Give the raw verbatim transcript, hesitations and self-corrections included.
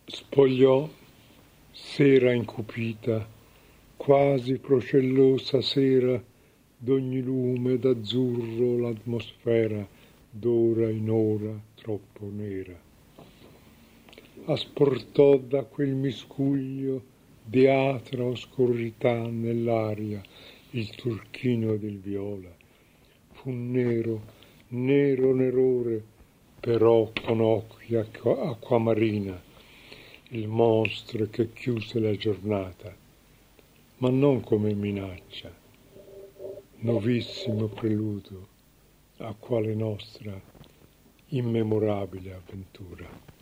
Spogliò, sera incupita, quasi procellosa sera, d'ogni lume d'azzurro l'atmosfera, d'ora in ora troppo nera. Asportò da quel miscuglio di atra oscurità nell'aria il turchino del viola. Fu nero, nero nerore, però con occhi acqua, acquamarina, il mostro che chiuse la giornata, ma non come minaccia, nuovissimo preludio a quale nostra immemorabile avventura.